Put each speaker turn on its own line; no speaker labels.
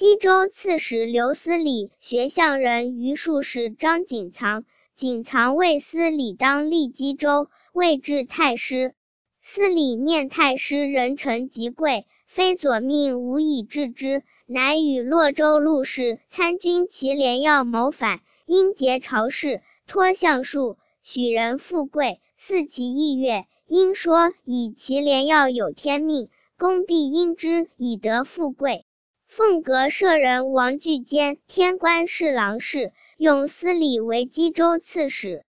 冀州刺史刘思礼，学相人于术士张景藏，景藏为司礼当立冀州，位至太师。司礼念太师人臣极贵，非左命无以治之，乃与洛州陆氏参军祁连要谋反，因结朝事，托相术，许人富贵，赐其意乐，因说以祁连要有天命，公必因之以得富贵。凤阁舍人王巨坚，天官侍郎事，用司礼为冀州刺史。